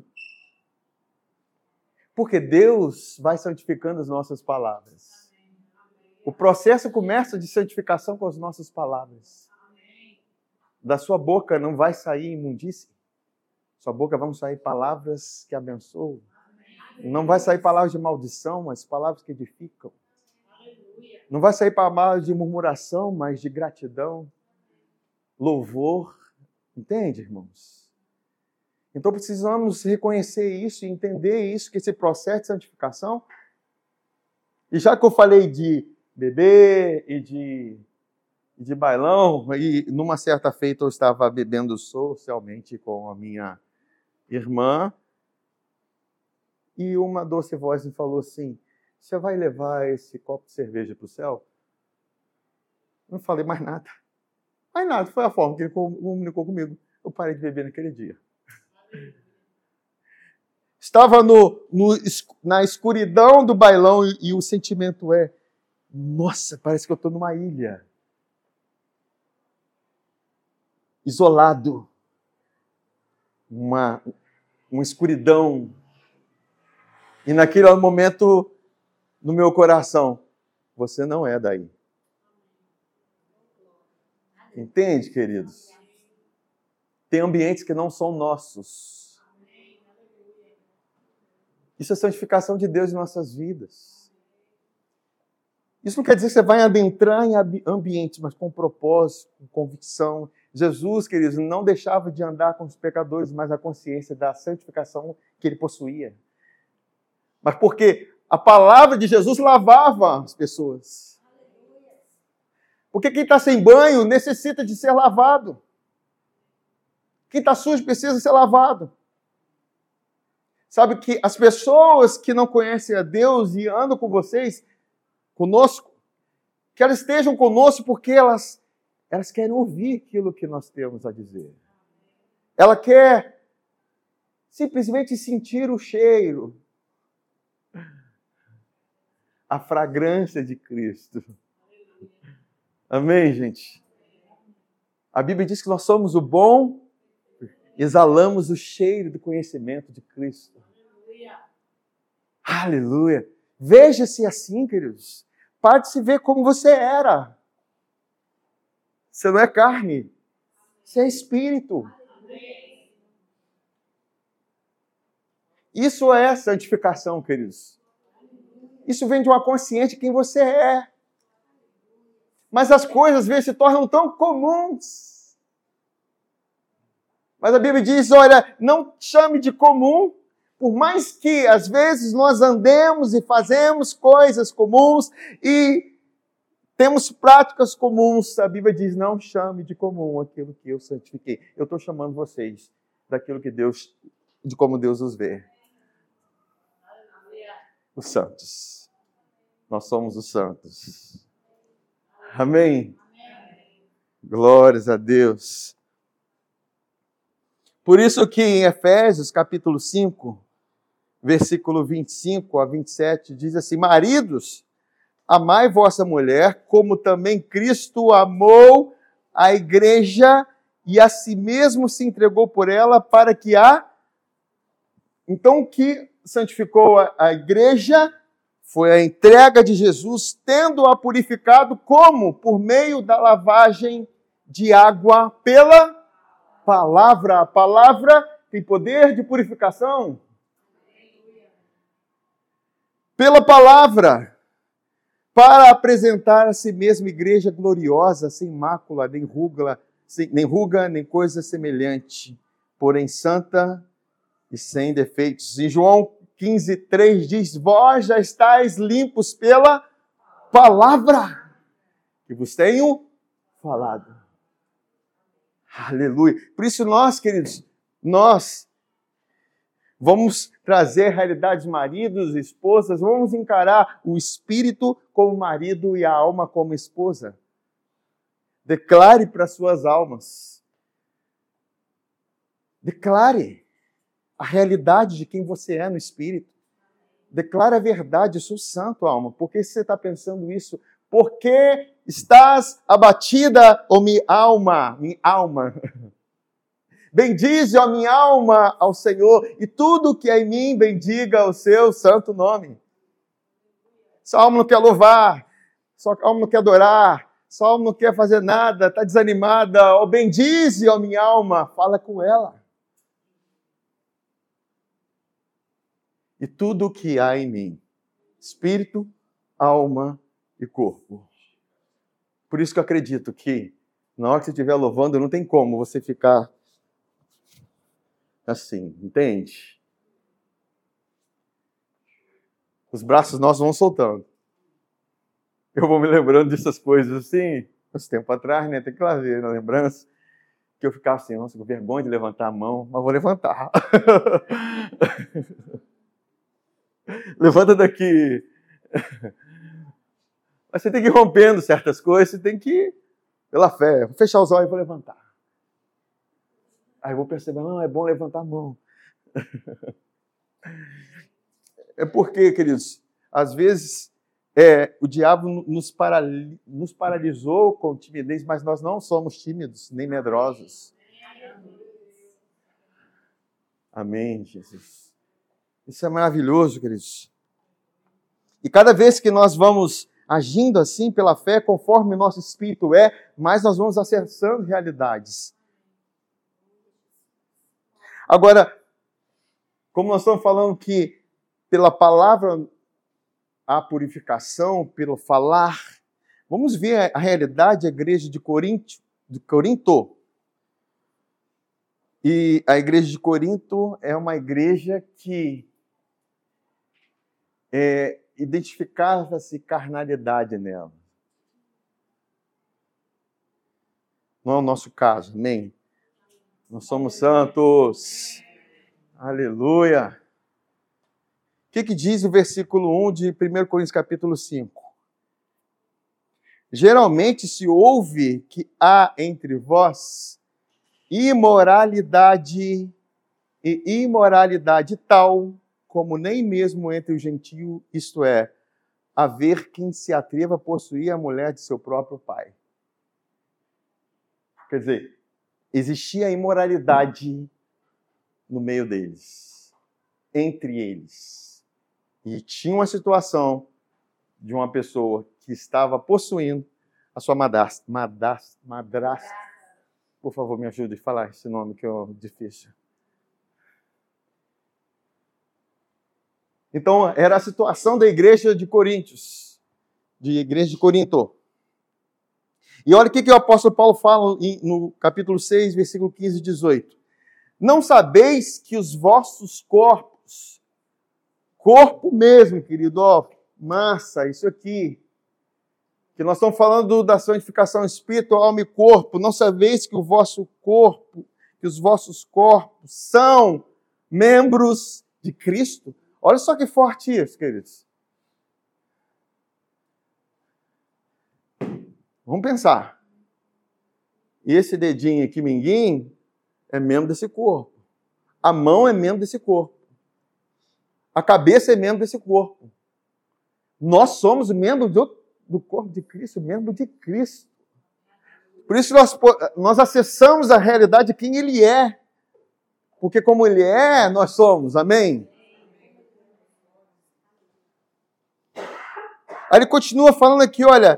Porque Deus vai santificando as nossas palavras. O processo começa de santificação com as nossas palavras. Da sua boca não vai sair imundície. Sua boca vão sair palavras que abençoam. Não vai sair palavras de maldição, mas palavras que edificam. Não vai sair palavras de murmuração, mas de gratidão, louvor. Entende, irmãos? Então precisamos reconhecer isso e entender isso, que esse processo de santificação... E já que eu falei de beber e de, de bailão, e numa certa feita eu estava bebendo socialmente com a minha irmã, e uma doce voz me falou assim: você vai levar esse copo de cerveja para o céu? Eu não falei mais nada. Mais nada, foi a forma que ele comunicou comigo. Eu parei de beber naquele dia. Estava no, no, na escuridão do bailão e, e o sentimento é: nossa, parece que eu estou numa ilha. Isolado. Uma, uma escuridão. E naquele momento, no meu coração, você não é daí. Entende, queridos? Tem ambientes que não são nossos. Isso é santificação de Deus em nossas vidas. Isso não quer dizer que você vai adentrar em ambientes, mas com propósito, com convicção. Jesus, queridos, não deixava de andar com os pecadores, mas a consciência da santificação que ele possuía. Mas porque a palavra de Jesus lavava as pessoas. Porque quem está sem banho necessita de ser lavado. Quem está sujo precisa ser lavado. Sabe que as pessoas que não conhecem a Deus e andam com vocês, conosco, que elas estejam conosco porque elas, elas querem ouvir aquilo que nós temos a dizer. Ela quer simplesmente sentir o cheiro. a fragrância de Cristo. Amém, gente? A Bíblia diz que nós somos o bom, exalamos o cheiro do conhecimento de Cristo. Aleluia! Veja-se assim, queridos. Pare de se ver como você era. Você não é carne, você é espírito. Isso é santificação, queridos. Isso vem de uma consciência de quem você é. Mas as coisas às vezes se tornam tão comuns. Mas a Bíblia diz, olha, não chame de comum, por mais que às vezes nós andemos e fazemos coisas comuns e temos práticas comuns, a Bíblia diz, não chame de comum aquilo que eu santifiquei. Eu estou chamando vocês daquilo que Deus, de como Deus os vê. Os santos. Nós somos os santos. Amém? Glórias a Deus. Por isso que em Efésios, capítulo cinco, versículo vinte e cinco a vinte e sete, diz assim, maridos, amai vossa mulher, como também Cristo amou a igreja e a si mesmo se entregou por ela para que a... Então, o que santificou a, a igreja foi a entrega de Jesus, tendo-a purificado como? Por meio da lavagem de água pela palavra. A palavra tem poder de purificação. Pela palavra, para apresentar a si mesma igreja gloriosa, sem mácula, nem ruga, sem, nem ruga, nem coisa semelhante, porém santa e sem defeitos. Em João quinze, três diz, vós já estáis limpos pela palavra que vos tenho falado. Aleluia. Por isso nós, queridos, nós vamos trazer a realidade de maridos e esposas, vamos encarar o espírito como marido e a alma como esposa. Declare para suas almas. Declare a realidade de quem você é no espírito. Declare a verdade, eu sou santo, alma. Por que você está pensando isso? Por que estás abatida, ó minha alma? Minha alma. Bendize, ó minha alma, ao Senhor, e tudo que é em mim bendiga o seu santo nome. Sua alma não quer louvar, sua alma não quer adorar, sua alma não quer fazer nada, está desanimada. Ó, bendize, ó minha alma, fala com ela. E tudo o que há em mim, espírito, alma e corpo. Por isso que eu acredito que, na hora que você estiver louvando, não tem como você ficar assim, entende? Os braços nossos vão soltando. Eu vou me lembrando dessas coisas assim, uns tempo atrás, né? Tem que lá ver na lembrança, que eu ficava assim, nossa, com vergonha de levantar a mão, mas vou levantar. Levanta daqui. Mas você tem que ir rompendo certas coisas, você tem que ir pela fé. Vou fechar os olhos e vou levantar. Aí eu vou perceber, não, é bom levantar a mão. É porque, queridos, às vezes é, o diabo nos, parali- nos paralisou com timidez, mas nós não somos tímidos, nem medrosos. Amém, Jesus. Isso é maravilhoso, queridos. E cada vez que nós vamos agindo assim pela fé, conforme o nosso espírito é, mais nós vamos acessando realidades. Agora, como nós estamos falando que pela palavra há purificação, pelo falar, vamos ver a realidade da igreja de Corinto, de Corinto. E a igreja de Corinto é uma igreja que é, identificava-se carnalidade nela. Não é o nosso caso, amém? Nós somos santos. Aleluia. O que, que diz o versículo um de primeiro Coríntios capítulo cinco? Geralmente se ouve que há entre vós imoralidade e imoralidade tal como nem mesmo entre o gentio, isto é, haver quem se atreva a possuir a mulher de seu próprio pai. Quer dizer, existia imoralidade no meio deles, entre eles. E tinha uma situação de uma pessoa que estava possuindo a sua madrasta. Madrasta. madrasta. Por favor, me ajude a falar esse nome que é difícil. Então, era a situação da igreja de Coríntios, de igreja de Corinto. E olha o que, que o apóstolo Paulo fala no capítulo seis, versículo quinze e dezoito. Não sabeis que os vossos corpos, corpo mesmo, querido, ó, massa, isso aqui, que nós estamos falando da santificação espírito, alma e corpo, não sabeis que o vosso corpo, que os vossos corpos são membros de Cristo? Olha só que forte isso, queridos. Vamos pensar. E esse dedinho aqui, minguinho, é membro desse corpo. A mão é membro desse corpo. A cabeça é membro desse corpo. Nós somos membros do, do corpo de Cristo, membro de Cristo. Por isso nós, nós acessamos a realidade de quem Ele é. Porque como Ele é, nós somos. Amém? Aí ele continua falando aqui, olha,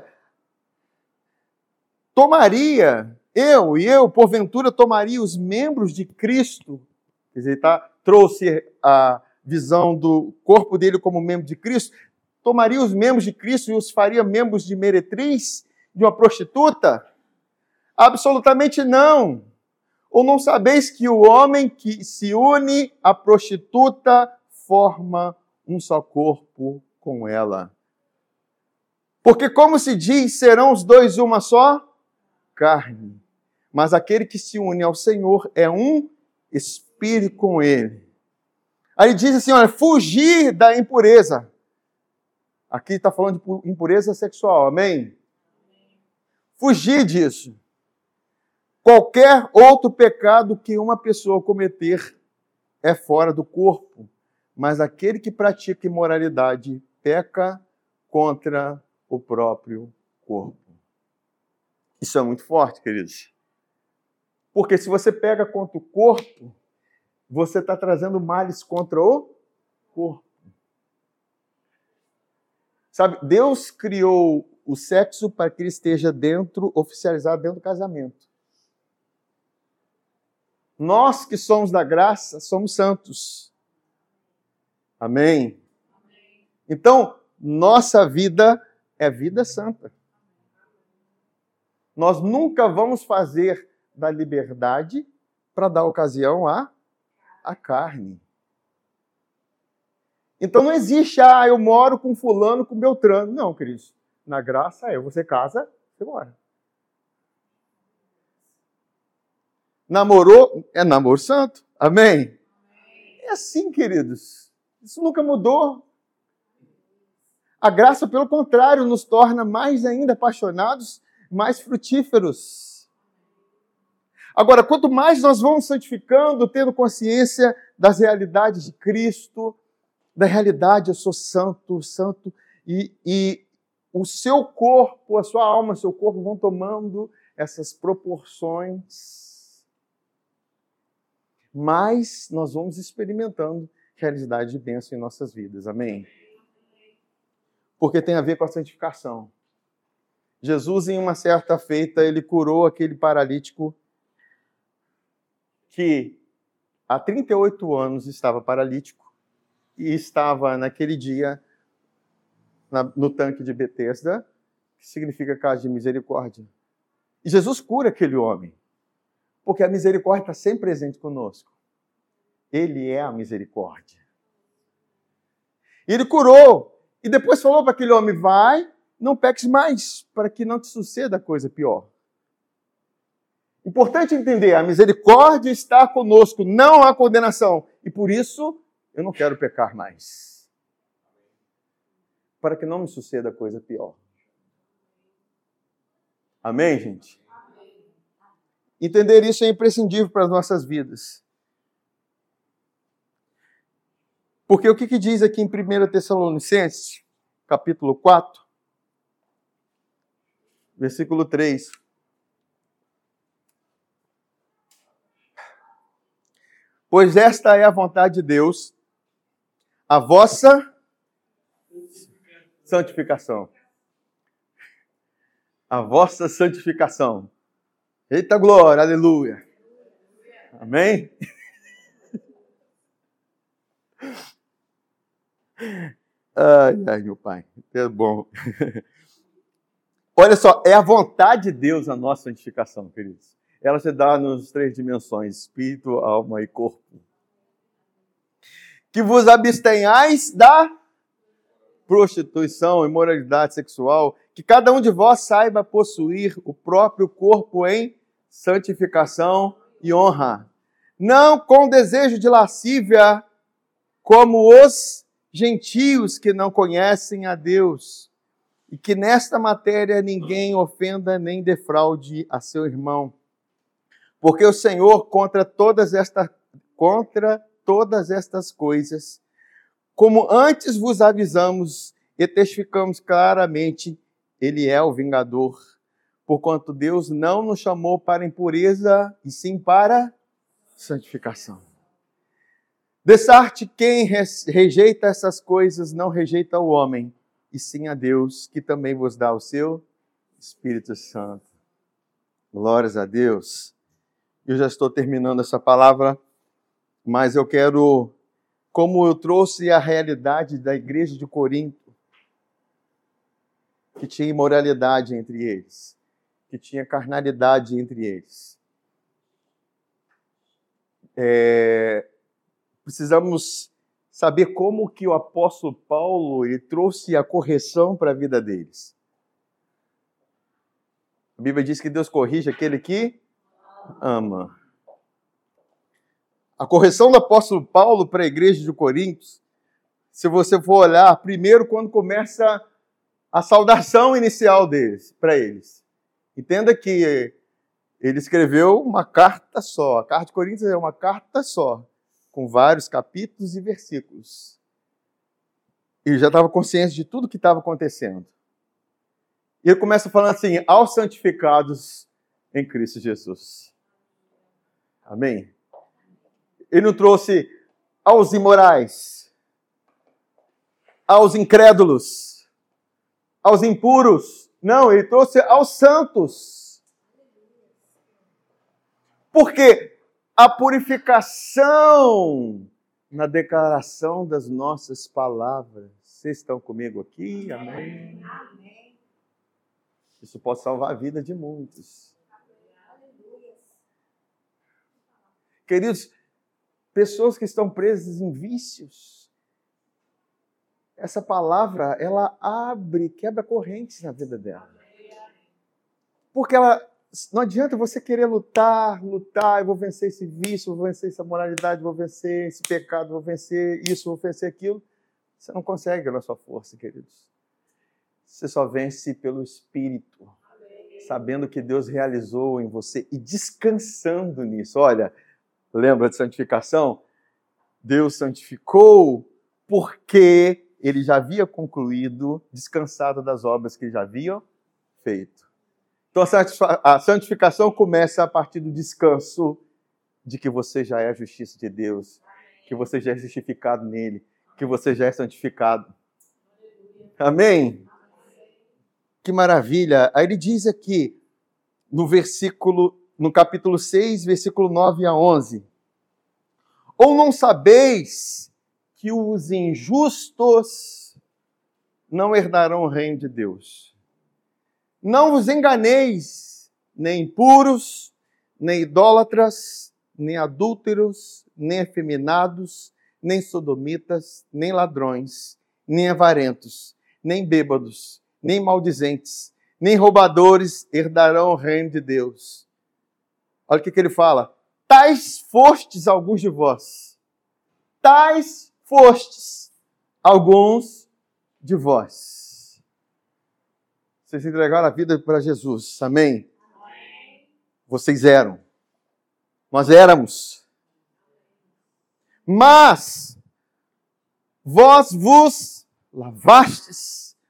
tomaria, eu e eu, porventura, tomaria os membros de Cristo, quer dizer, ele tá, trouxe a visão do corpo dele como membro de Cristo, tomaria os membros de Cristo e os faria membros de meretriz, de uma prostituta? Absolutamente não. Ou não sabeis que o homem que se une à prostituta forma um só corpo com ela? Porque como se diz, serão os dois uma só carne. Mas aquele que se une ao Senhor é um espírito com Ele. Aí diz assim, olha, fugir da impureza. Aqui está falando de impureza sexual, amém? Fugir disso. Qualquer outro pecado que uma pessoa cometer é fora do corpo. Mas aquele que pratica imoralidade peca contra o próprio corpo. Isso é muito forte, queridos. Porque se você pega contra o corpo, você está trazendo males contra o corpo. Sabe, Deus criou o sexo para que ele esteja dentro, oficializado dentro do casamento. Nós que somos da graça, somos santos. Amém? Então, nossa vida é vida santa. Nós nunca vamos fazer da liberdade para dar ocasião à, à carne. Então não existe, ah, eu moro com fulano, com Beltrano. Não, queridos. Na graça é, você casa, você mora. Namorou, é namoro santo. Amém? É assim, queridos. Isso nunca mudou. A graça, pelo contrário, nos torna mais ainda apaixonados, mais frutíferos. Agora, quanto mais nós vamos santificando, tendo consciência das realidades de Cristo, da realidade, eu sou santo, santo, e, e o seu corpo, a sua alma, o seu corpo vão tomando essas proporções, mais nós vamos experimentando realidade de bênção em nossas vidas. Amém? Porque tem a ver com a santificação. Jesus, em uma certa feita, ele curou aquele paralítico que há trinta e oito anos estava paralítico e estava naquele dia na, no tanque de Betesda, que significa casa de misericórdia. E Jesus cura aquele homem, porque a misericórdia está sempre presente conosco. Ele é a misericórdia. E ele curou. E depois falou para aquele homem, vai, não peques mais, para que não te suceda coisa pior. Importante entender, a misericórdia está conosco, não há condenação. E por isso, eu não quero pecar mais. Para que não me suceda coisa pior. Amém, gente? Amém. Entender isso é imprescindível para as nossas vidas. Porque o que, que diz aqui em primeira Tessalonicenses, capítulo quatro, versículo três. Pois esta é a vontade de Deus, a vossa santificação. A vossa santificação. Eita glória, aleluia. Amém? Ai, ai, meu pai. É bom. Olha só, é a vontade de Deus a nossa santificação, queridos. Ela se dá nas três dimensões, espírito, alma e corpo. Que vos abstenhais da prostituição, imoralidade sexual, que cada um de vós saiba possuir o próprio corpo em santificação e honra. Não com desejo de lascívia, como os gentios que não conhecem a Deus, e que nesta matéria ninguém ofenda nem defraude a seu irmão. Porque o Senhor, contra todas estas, contra todas estas coisas, como antes vos avisamos e testificamos claramente, Ele é o vingador, porquanto Deus não nos chamou para impureza, e sim para santificação. Dessarte, quem rejeita essas coisas não rejeita o homem, e sim a Deus, que também vos dá o seu Espírito Santo. Glórias a Deus. Eu já estou terminando essa palavra, mas eu quero, como eu trouxe a realidade da igreja de Corinto, que tinha imoralidade entre eles, que tinha carnalidade entre eles. É, precisamos saber como que o apóstolo Paulo ele trouxe a correção para a vida deles. A Bíblia diz que Deus corrige aquele que ama. A correção do apóstolo Paulo para a igreja de Corinto, se você for olhar, primeiro quando começa a saudação inicial deles, para eles. Entenda que ele escreveu uma carta só. A carta de Coríntios é uma carta só, com vários capítulos e versículos. Ele já estava consciente de tudo que estava acontecendo. E ele começa falando assim, aos santificados em Cristo Jesus. Amém? Ele não trouxe aos imorais, aos incrédulos, aos impuros. Não, ele trouxe aos santos. Porque a purificação na declaração das nossas palavras. Vocês estão comigo aqui? Amém? Amém. Isso pode salvar a vida de muitos. Queridos, pessoas que estão presas em vícios, essa palavra, ela abre, quebra correntes na vida dela. Porque ela, não adianta você querer lutar, lutar, eu vou vencer esse vício, vou vencer essa moralidade, vou vencer esse pecado, vou vencer isso, vou vencer aquilo. Você não consegue na sua força, queridos. Você só vence pelo Espírito, sabendo que Deus realizou em você e descansando nisso. Olha, lembra de santificação? Deus santificou porque Ele já havia concluído, descansado das obras que Ele já havia feito. Então a santificação começa a partir do descanso de que você já é a justiça de Deus, que você já é justificado nele, que você já é santificado. Amém? Que maravilha! Aí ele diz aqui, no versículo, no capítulo seis, versículo nove a onze. Ou não sabeis que os injustos não herdarão o reino de Deus? Não vos enganeis, nem impuros, nem idólatras, nem adúlteros, nem efeminados, nem sodomitas, nem ladrões, nem avarentos, nem bêbados, nem maldizentes, nem roubadores herdarão o reino de Deus. Olha o que, que ele fala. Tais fostes alguns de vós. Tais fostes alguns de vós. Vocês entregaram a vida para Jesus. Amém? Amém? Vocês eram. Nós éramos. Mas vós vos lavastes,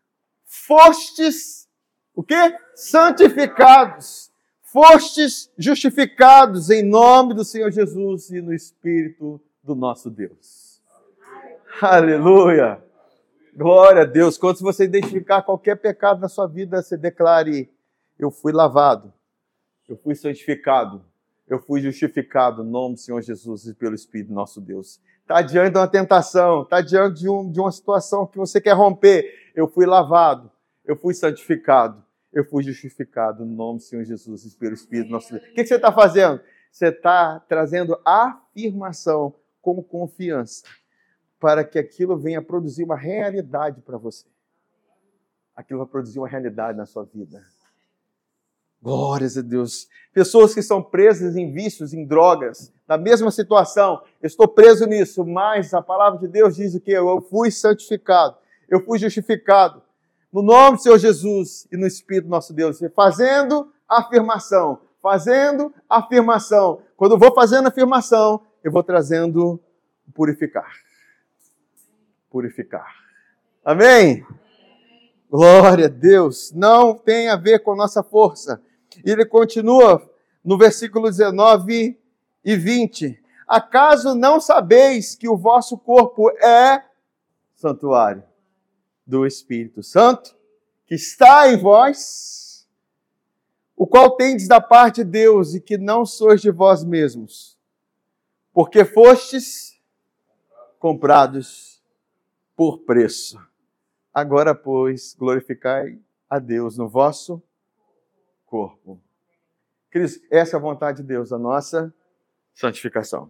fostes, o quê? Santificados. Fostes justificados em nome do Senhor Jesus e no Espírito do nosso Deus. Aleluia! Glória a Deus. Quando você identificar qualquer pecado na sua vida, você declare: eu fui lavado, eu fui santificado, eu fui justificado no nome do Senhor Jesus e pelo Espírito do nosso Deus. Está diante de uma tentação, está diante de, um, de uma situação que você quer romper. Eu fui lavado, eu fui santificado, eu fui justificado no nome do Senhor Jesus e pelo Espírito do nosso Deus. O que, que você está fazendo? Você está trazendo afirmação com confiança para que aquilo venha produzir uma realidade para você. Aquilo vai produzir uma realidade na sua vida. Glórias a Deus. Pessoas que estão presas em vícios, em drogas, na mesma situação, eu estou preso nisso, mas a palavra de Deus diz o quê? Eu fui santificado, eu fui justificado, no nome do Senhor Jesus e no Espírito do nosso Deus, fazendo afirmação, fazendo afirmação. Quando eu vou fazendo afirmação, eu vou trazendo purificar. Purificar. Amém? Glória a Deus. Não tem a ver com a nossa força. Ele continua no versículo dezenove e vinte. Acaso não sabeis que o vosso corpo é santuário do Espírito Santo, que está em vós, o qual tendes da parte de Deus e que não sois de vós mesmos, porque fostes comprados por preço. Agora, pois, glorificai a Deus no vosso corpo. Queridos, essa é a vontade de Deus, a nossa santificação.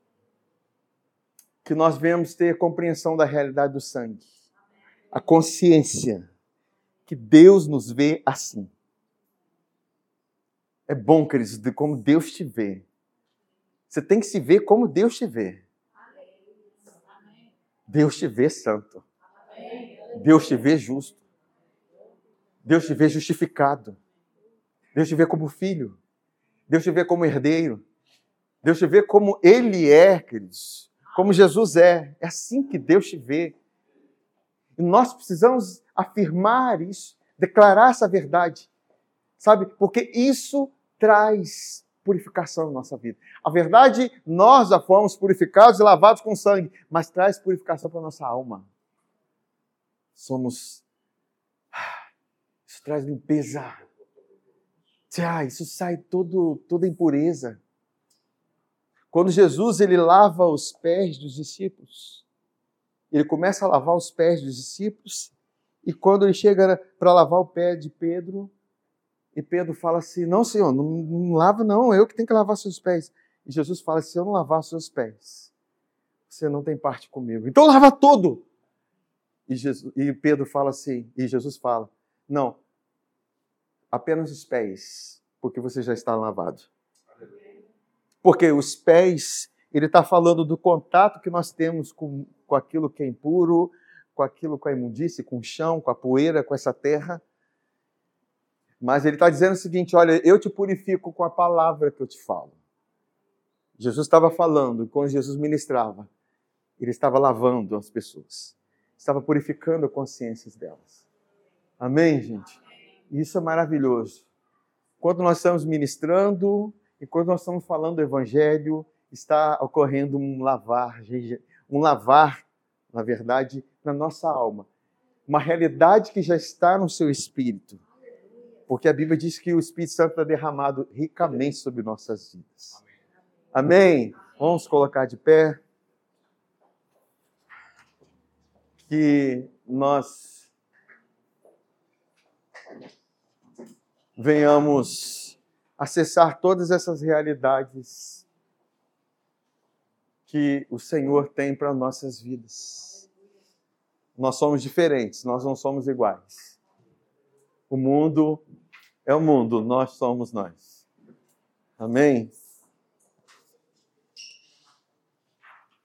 Que nós venhamos ter compreensão da realidade do sangue. A consciência que Deus nos vê assim. É bom, queridos, de como Deus te vê. Você tem que se ver como Deus te vê. Deus te vê santo. Deus te vê justo. Deus te vê justificado. Deus te vê como filho. Deus te vê como herdeiro. Deus te vê como Ele é, queridos. Como Jesus é. É assim que Deus te vê. E nós precisamos afirmar isso, declarar essa verdade. Sabe? Porque isso traz purificação na nossa vida. A verdade, nós já fomos purificados e lavados com sangue, mas traz purificação para a nossa alma. Somos... Isso traz limpeza. Ah, isso sai todo, toda impureza. Quando Jesus ele lava os pés dos discípulos, ele começa a lavar os pés dos discípulos, e quando ele chega para lavar o pé de Pedro, e Pedro fala assim, não, Senhor, não, não lava não, eu que tenho que lavar seus pés. E Jesus fala, se eu não lavar os seus pés, você não tem parte comigo. Então lava tudo. E, Jesus, e Pedro fala assim, e Jesus fala, não, apenas os pés, porque você já está lavado. Porque os pés, ele está falando do contato que nós temos com, com aquilo que é impuro, com aquilo com a imundície, com o chão, com a poeira, com essa terra. Mas ele está dizendo o seguinte, olha, eu te purifico com a palavra que eu te falo. Jesus estava falando, quando Jesus ministrava, ele estava lavando as pessoas. Estava purificando as consciências delas. Amém, gente? Isso é maravilhoso. Quando nós estamos ministrando, e quando nós estamos falando do Evangelho, está ocorrendo um lavar, um lavar, na verdade, na nossa alma. Uma realidade que já está no seu espírito. Porque a Bíblia diz que o Espírito Santo está derramado ricamente sobre nossas vidas. Amém? Vamos colocar de pé. Que nós venhamos acessar todas essas realidades que o Senhor tem para nossas vidas. Nós somos diferentes, nós não somos iguais. O mundo é o mundo, nós somos nós. Amém?